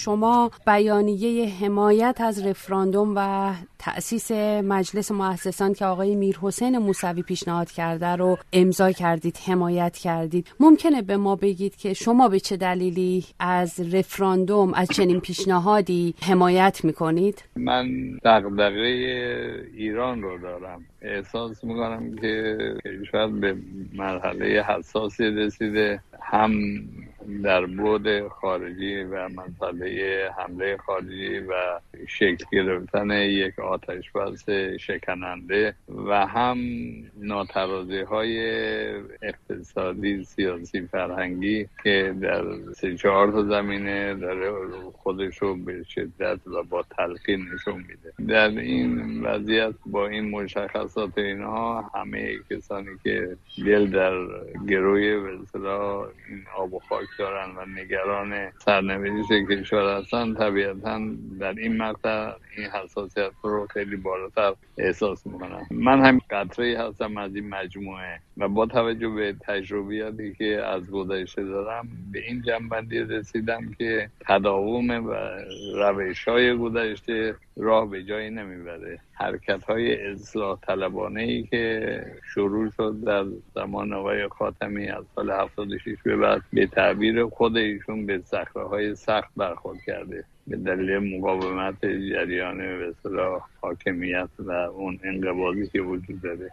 شما بیانیه حمایت از رفراندوم و تأسیس مجلس مؤسسان که آقای میرحسین موسوی پیشنهاد کرده رو امضا کردید، حمایت کردید. ممکنه به ما بگید که شما به چه دلیلی از رفراندوم، از چنین پیشنهادی حمایت میکنید؟ من دغدغه ایران رو دارم. احساس میکنم که کشور به مرحله حساسی رسیده، هم در بعد خارجی و مسئله حمله خارجی و شکل گرفتن یک آتشبس شکننده و هم ناترازی‌های اقتصادی، سیاسی، فرهنگی که در 3-4 تا زمینه داره خودش رو به شدت و با تلقین نشون میده. در این وضعیت با این مشخصات اینها همه کسانی که دل در گروی به اصطلاح این آب و خاک دارن و نگران سرنوشت کشور هستن، طبیعتاً در این مقطع این حساسیت رو خیلی بالاتر احساس میکنن. من هم قطره‌ای هستم از این مجموعه و با توجه به تجربیاتی که از گذشته دارم به این جنبندی رسیدم که تداوم و روش‌های گذشته راه به جایی نمیبره. حرکت‌های اصلاح طلبانه‌ای که شروع شد در زمان آقای خاتمی از سال 76 به بعد به تعبیر خود ایشون به صخره‌های سخت برخورد کرده به دلیل مقاومت جریان به اصطلاح حاکمیت و اون انقباضی که وجود داره.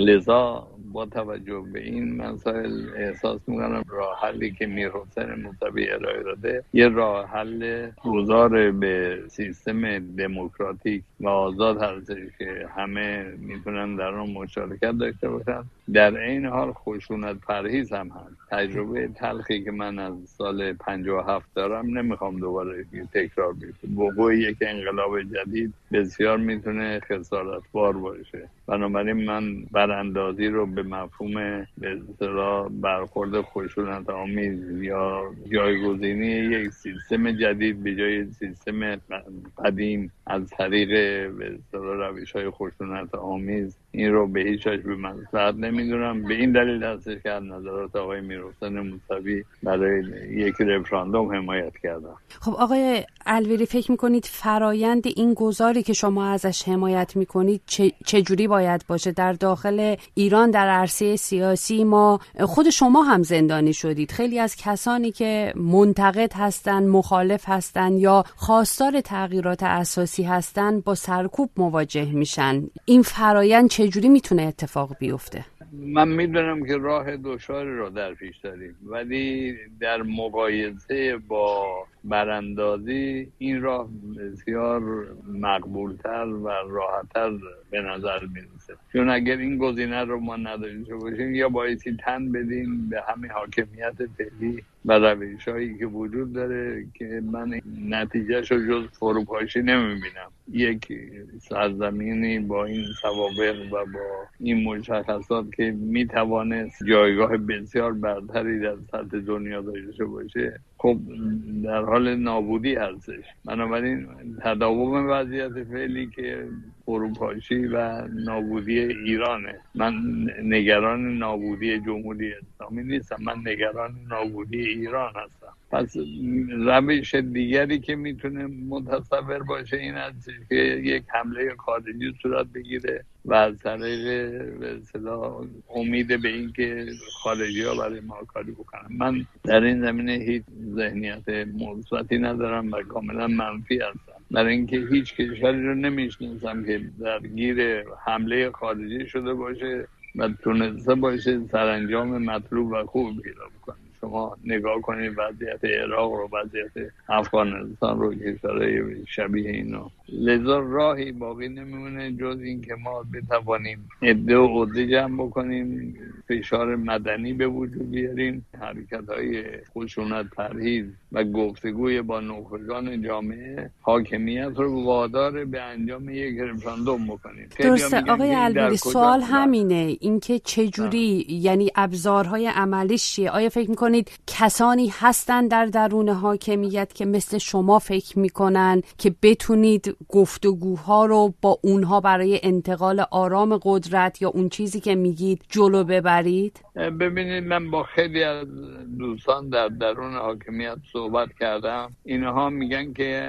لذا با توجه به این مسائل احساس می‌کنم راه حلی که میرحسین موسوی ارائه داده یه راه حل گذار به سیستم دموکراتیک و آزاد هستش که همه میتونن در اون مشارکت داشته باشن. در این حال خشونت پرهیز هم هست. تجربه تلخی که من از سال 57 دارم نمیخوام دوباره تکرار بشه. وقوع یک انقلاب جدید بسیار میتونه خسارتبار باشه. بنابراین من براندازی رو به مفهوم به اصطلاح برخورد خشونت آمیز یا جایگزینی یک سیستم جدید به جای سیستم قدیم از طریق به اصطلاح روش‌های خشونت آمیز، این رو به هیچ وجه به مصلحت نمیدونم. به این دلیل هستش که از نظرات آقای میرحسین موسوی برای یک رفراندوم حمایت کردم. خب آقای الویری، فکر میکنید فرایند این گذاری که شما ازش حمایت میکنید چجوری باید باشه؟ در داخل ایران در عرصه سیاسی ما خود شما هم زندانی شدید. خیلی از کسانی که منتقد هستن، مخالف هستن یا خواستار تغییرات اساسی هستن با سرکوب مواجه میشن. این فرایند چجوری میتونه اتفاق بیفته؟ من میدونم که راه دشواری رو در پیش داریم، ولی در مقایسه با براندازی این راه بسیار مقبولتر و راحتر به نظر میرسه. چون اگر این گزینه رو ما نداشته باشیم یا بایستی تن بدیم به همین حاکمیت فعلی و روش‌هایی که وجود داره که من نتیجهش رو جز فروپاشی نمیبینم. یک سرزمینی با این سوابق و با این مشخصات که میتوانست جایگاه بسیار برتری در سطح دنیا داشته باشه، خب در حال نابودی هستش. بنابراین تداوم وضعیت فعلی که فروپاشی و نابودی ایرانه. من نگران نابودی جمهوری اسلامی نیستم، من نگران نابودی ایران هستم. پس روش دیگری که میتونه متصور باشه این است که یک حمله خارجی صورت بگیره و از طریق به اصطلاح امید به این که خارجی‌ها برای ما کاری بکنن. من در این زمینه هیچ ذهنیت مثبتی ندارم و کاملا منفی هستم. برای اینکه هیچ کشوری رو نمیشناسم که درگیر حمله خارجی شده باشه و تونسته باشه سرانجام مطلوب و خوب پیدا بکنه. شما نگاه کنید وضعیت عراق رو، وضعیت افغانستان رو، کشورهای شبیه اینو. لذا راهی باقی نمیمونه جز این که ما بتوانیم عده و عده جمع بکنیم، فشار مدنی به وجود بیاریم، حرکت‌های خشونت پرهیز و گفتگوی با نخبگان جامعه حاکمیت رو وادار به انجام یک رفراندوم بکنیم. درسته آقای الویری، سوال همینه، اینکه چجوری یعنی ابزارهای عملیش چیه؟ آیا فکر میکنید ببینید کسانی هستن در درون حاکمیت که مثل شما فکر میکنن که بتونید گفتگوها رو با اونها برای انتقال آرام قدرت یا اون چیزی که میگید جلو ببرید؟ ببینید من با خیلی از دوستان در درون حاکمیت صحبت کردم. اینها میگن که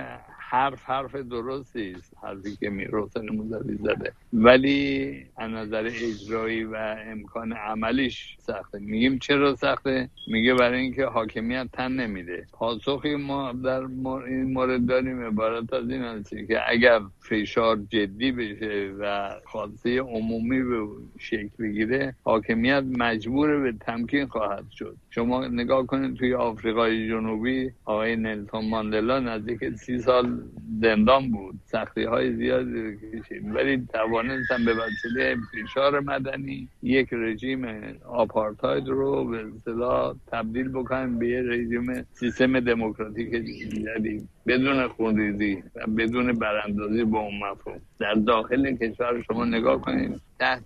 حرف درستی است، حرفی که حسین موسوی زده، ولی از نظر اجرایی و امکان عملیش سخته. میگیم چرا سخته؟ میگه برای اینکه حاکمیت تن نمیده. پاسخی ما در این مورد داریم عبارت از این است که اگر فشار جدی بشه و خواسته عمومی به شکل بگیره، حاکمیت مجبور به تمکین خواهد شد. شما نگاه کنید توی آفریقای جنوبی آقای نلسون ماندلا نزدیک 30 سال زندان بود، سختی های زیادی کشید، ولی توانستن به وسیله فشار مدنی یک رژیم آپارتاید رو به اصطلاح تبدیل بکنن به یک رژیم سیستم دموکراتیک جدید بدون خونریزی و بدون براندازی به اون مفهوم. در داخل کشور شما نگاه کنید تحت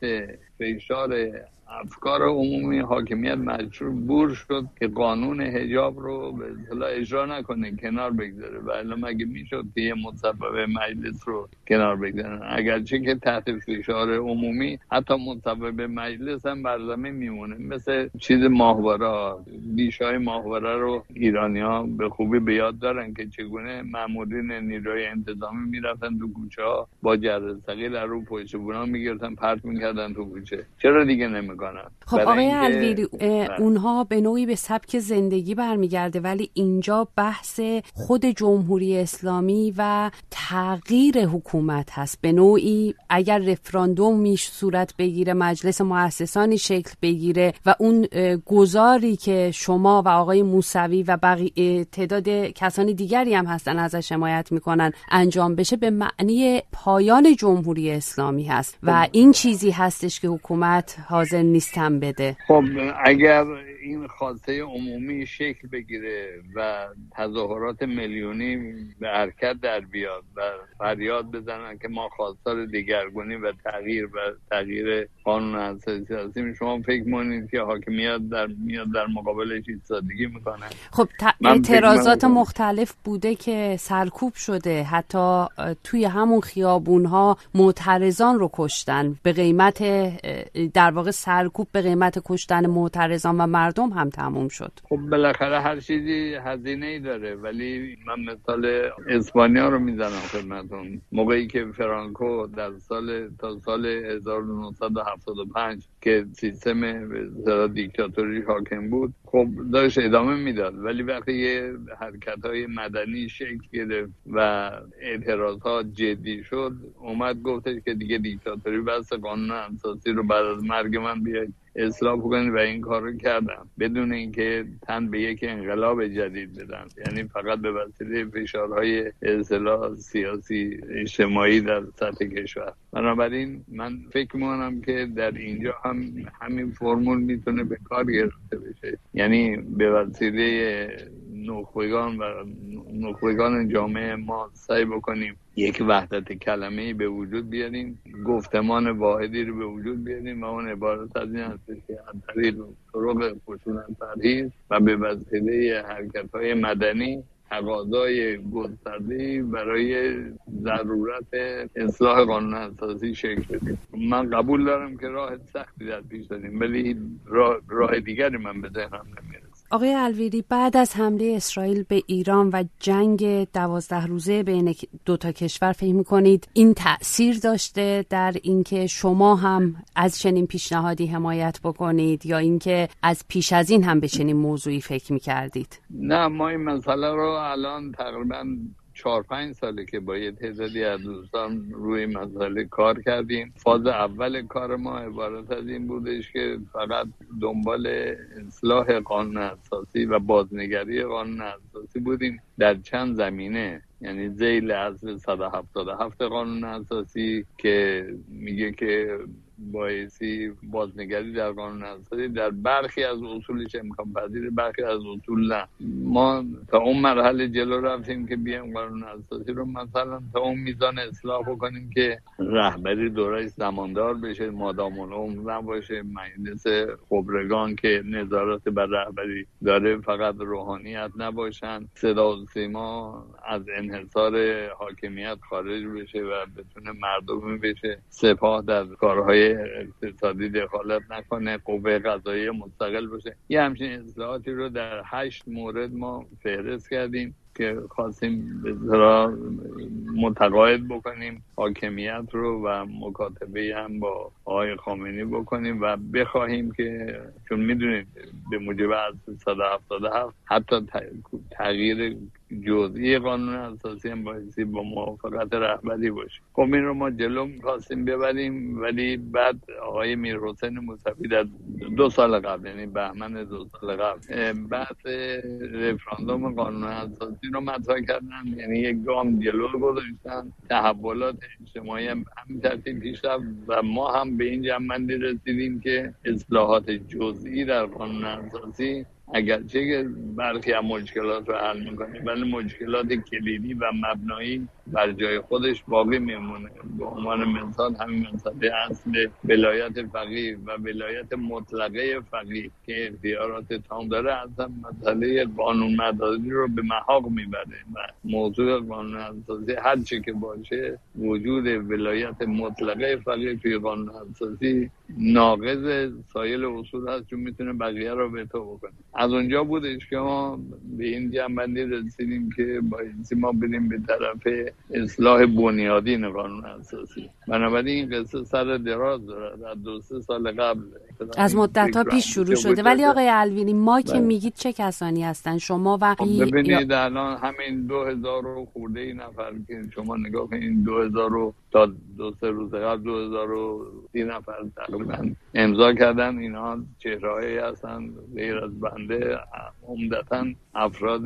فشار افکار عمومی حاکمیت مجبور شد که قانون حجاب رو به اصطلاح اجرا نکنه، کنار بگذاره، و الا مگه میشد که یه مصوبه مجلس رو کنار بگذارن؟ اگرچه که تحت فشار عمومی حتی مصوبه مجلس هم بر زمین میمونه. مثل چیز ماهواره، بیشای ماهواره رو ایرانی‌ها به خوبی به یاد دارن که چگونه مامورین نیروی انتظامی میرفتن تو کوچه ها با جرثقیل رو پشت بونا میگرفتن پرت میکردن تو کوچه. چرا دیگه نمیکنن؟ خب آقای الویری، اونها به نوعی به سبک زندگی برمیگرده، ولی اینجا بحث خود جمهوری اسلامی و تغییر حکومت هست. به نوعی اگر رفراندوم صورت بگیره، مجلس مؤسسانی شکل بگیره و اون گزاری که شما و آقای موسوی و بقیه تعداد کسانی دیگری هم هستن ازش حمایت میکنن انجام بشه، به معنی پایان جمهوری اسلامی هست و این چیزی هستش که حکومت حاضر نیستم بده. خب اگر این خواسته عمومی شکل بگیره و تظاهرات میلیونی به حرکت در بیاد و فریاد بزنن که ما خواستار دگرگونی و تغییر قانون اساسی هستیم، شما فکر می‌کنید که حاکمیت میاد در مقابلش ایستادگی میکنه؟ خب اعتراضات مختلف بوده که سرکوب شده، حتی توی همون خیابون‌ها معترضان رو کشتن به قیمت، در واقع سرکوب به قیمت کشتن معترضان و مردم هم تموم شد. خب بالاخره هر چیزی هزینه‌ای داره، ولی من مثال اسپانیا رو میزنم خدمتتون. موقعی که فرانکو در تا سال 1975 که سیستم دیکتاتوری حاکم بود، خب داشت ادامه میداد، ولی وقتی یه حرکت‌های مدنی شکل گرفت و اعتراضات جدی شد، اومد گفتش که دیگه دیکتاتوری بس، قانون اساسی رو بعد از مرگ من بیاید اصلاح کنید و این کار رو کردم بدون اینکه تن به یک انقلاب جدید بدن، یعنی فقط به وسیله فشارهای اصلاح سیاسی اجتماعی در سطح کشور. بنابراین من فکر می‌کنم که در اینجا هم همین فرمول میتونه به کار گرفته بشه، یعنی به وسیله نخبگان جامعه ما سعی بکنیم یک وحدت کلمه‌ای به وجود بیاریم، گفتمان واحدی رو به وجود بیاریم و اون عبارت از این هست که از طریق طرق خشونت پرهیز و به وسیله حرکت‌های مدنی تقاضای گسترده‌ای برای ضرورت اصلاح قانون اساسی شکل بدیم. من قبول دارم که راه سختی در پیش داریم، ولی راه دیگری من به ذهنم نمیاد. آقای الویری، بعد از حمله اسرائیل به ایران و جنگ 12 روزه بین دو تا کشور، فکر می‌کنید این تأثیر داشته در اینکه شما هم از چنین پیشنهادی حمایت بکنید یا اینکه از پیش از این هم به چنین موضوعی فکر می‌کردید؟ نه، ما این مسئله رو الان تقریباً 4-5 ساله که با یه تعدادی از دوستان روی مسئله کار کردیم. فاز اول کار ما عبارت از این بودش که فقط دنبال اصلاح قانون اساسی و بازنگری قانون اساسی بودیم در چند زمینه، یعنی ذیل اصل 177 قانون اساسی که میگه که بایستی بازنگری در قانون اساسی در برخی از اصولش امکان پذیر، برخی از اصول نه. ما تا اون مرحله جلو رفتیم که بیایم قانون اساسی رو مثلا تا اون میزان اصلاح بکنیم که رهبری دورش زماندار بشه، مادام العمر نباشه، مجلس خبرگان که نظارت بر رهبری داره فقط روحانیت نباشن، صدا و سیما از انحصار حاکمیت خارج بشه و بتونه مردمی بشه، سپاه در کارهای اقتصادی دخالت نکنه، قوه قضاییه مستقل باشه. یه همچین اصلاحاتی رو در 8 مورد ما فهرست کردیم که خواستیم به اصطلاح متقاعد بکنیم حاکمیت رو و مکاتبه هم با آقای خامنه‌ای بکنیم و بخواهیم که چون میدونید به موجب از 177 حتی تغییر جزئی قانون اساسی هم بایستی با موافقت رهبری باشه. خب این رو ما جلو می‌خواستیم ببریم، ولی بعد آقای میرحسین موسوی در 2 سال قبل، یعنی بهمن 2 سال قبل، بحث رفراندوم قانون اساسی رو مطرح کردن، یعنی یک گام جلو گذاشتن. تحولات اجتماعی هم همین ترتیب پیش رفت و ما هم به این جنبندی رسیدیم که اصلاحات جزئی در قانون اساسی اگرچه که برخی از مشکلات رو حل میکنه ولی مشکلات کلیدی و مبنایی بر جای خودش باقی میمونه. به عنوان مثال همین مسئله اصل ولایت فقیه و ولایت مطلقه فقیه که اختیارات تام داره اصلا مسئله قانون مداری رو به محاق میبره و موضوع قانون اساسی هر چی که باشه وجود ولایت مطلقه فقیه توی قانون اساسی ناقض سایر اصول هست چون میتونه بقیه رو به تو بکنه. از اونجا بودش که ما به این جنبندی رسیدیم که بایستی ما بریم به طرف اصلاح بنیادین قانون اساسی. بنابراین این قصه سر دراز داره، در 2-3 سال قبل از مدت‌ها پیش شروع شده. ولی آقای الویری ما که میگید چه کسانی هستن شما و ببینید الان همین 2000 خورده نفر که شما نگاه کنید 2000 تا 2-3 روز قبل 2030 نفر تقریبا امضا کردن. اینا چهره‌هایی هستن غیر از بنده، عمدتاً افراد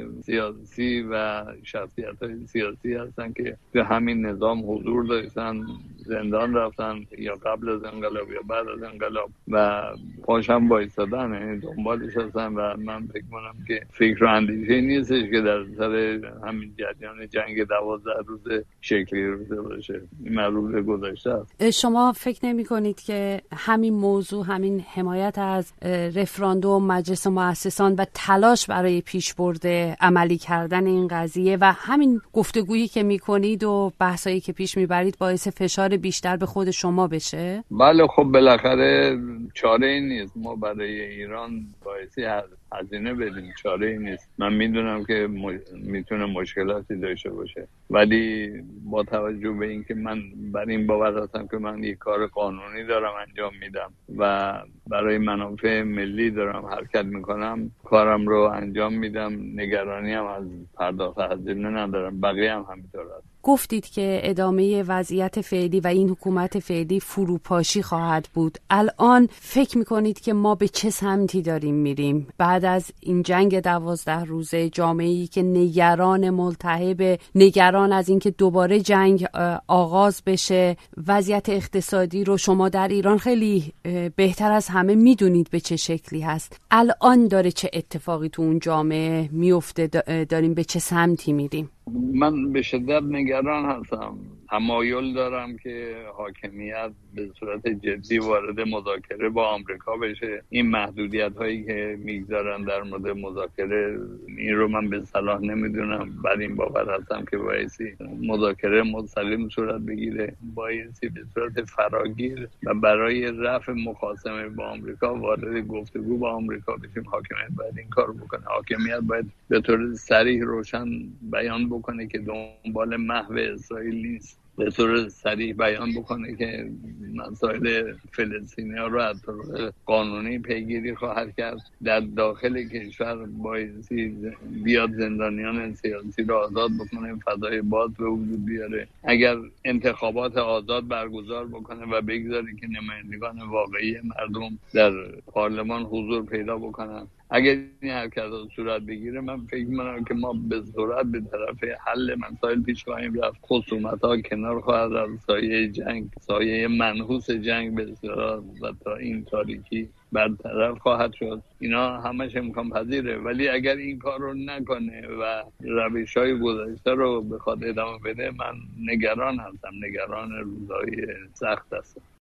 سیاسی و شخصیت‌های سیاسی هستن که به همین نظام حضور داشتن، زندان رفتن یا قبل از انقلاب یا بعد از انقلاب و پاشم بایستادن، یعنی دنبالش هستن و من فکر کنم که فکر و اندیشه نیستش که در سر همین جریان جنگ 12 روز شکلی روزه باشه. این معروف گذشته است. شما فکر نمی کنید که همین موضوع، همین حمایت از رفراندوم مجلس مؤسسان و تلاش برای پیشبرد عملی کردن این قضیه و همین گفتگویی که می کنید و بحثایی که پیش میبرید باعث فشار بیشتر به خود شما بشه؟ بله خب بالاخره چاره ای نیست. ما برای ایران باعثی هزینه بدیم، چاره ای نیست. من میدونم که میتونه مشکلاتی داشته باشه ولی با توجه به اینکه من بر این باور هستم که من یک کار قانونی دارم انجام میدم و برای منافع ملی دارم حرکت میکنم، کارم رو انجام میدم، نگرانی هم از پرداخت هزینه ندارم. بقیه هم همینطور است. گفتید که ادامه وضعیت فعلی و این حکومت فعلی فروپاشی خواهد بود. الان فکر میکنید که ما به چه سمتی داریم میریم؟ بعد از این جنگ 12 روزه، جامعه‌ای که نگران، ملتهب، نگران از اینکه دوباره جنگ آغاز بشه، وضعیت اقتصادی رو شما در ایران خیلی بهتر از همه میدونید به چه شکلی هست. الان داره چه اتفاقی تو اون جامعه میفته؟ داریم به چه سمتی میریم؟ من به شدت نگران هستم. تمایل دارم که حاکمیت به صورت جدی وارد مذاکره با آمریکا بشه. این محدودیت هایی که میگذارن در مورد مذاکره، این رو من به صلاح نمیدونم. بعد این باور هستم که بایستی مذاکره مستقیم صورت بگیره، بایستی به صورت فراگیر و برای رفع مخاصمه با آمریکا وارد گفتگو با آمریکا بشیم. حاکمیت باید این کار بکنه. حاکمیت باید به طور صریح روشن بیان بکنه که دنبال محو اسرائیل نیست. به طور صریح بیان بکنه که مسائل فلسطینی‌ها رو از طریق قانونی پیگیری خواهد کرد. در داخل کشور بایستی بیاد زندانیان سیاسی رو آزاد بکنه، فضای باز به وجود بیاره. اگر انتخابات آزاد برگزار بکنه و بگذاره که نمایندگان واقعی مردم در پارلمان حضور پیدا بکنن. اگر این حرکت صورت بگیره، من فکر می‌کنم که ما به سرعت به طرف حل مسائل پیش خواهیم رفت. خصومت‌ها کنار خواهد رفت، سایه منحوس جنگ به اصطلاح و تا این تاریکی برطرف خواهد شد. اینا همش امکان پذیره، ولی اگر این کار رو نکنه و روش‌های گذشته رو بخواد ادامه بده، من نگران هستم، نگران روزهای سخت هستم.